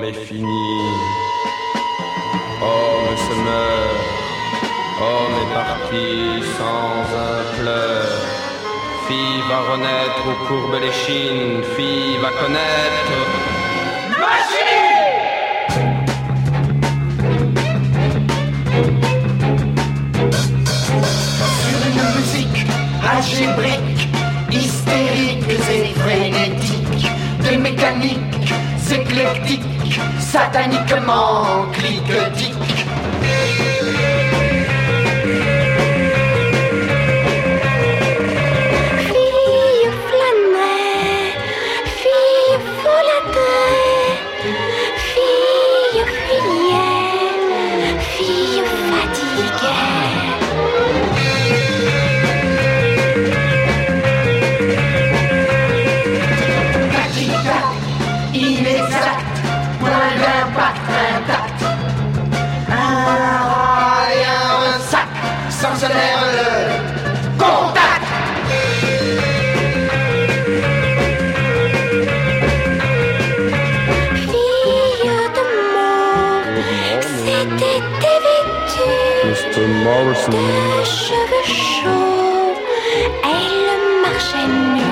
Homme est fini. Homme se meurt. Homme est parti sans un pleur. Fille va renaître où courbent les chines. Fille va connaître sur une musique algébrique, hystériques et frénétiques, des mécaniques éclectiques, sataniquement cliquetiques. Fille flânait, fille folâtrait, fille fuyait, fille fatiguée. Inexact, point d'impact intact. Un rail, un sac, sans le contact. Fille de mauve, c'était dévêtue Mr. Morrison. de cheveux chauves, elle marchait nue.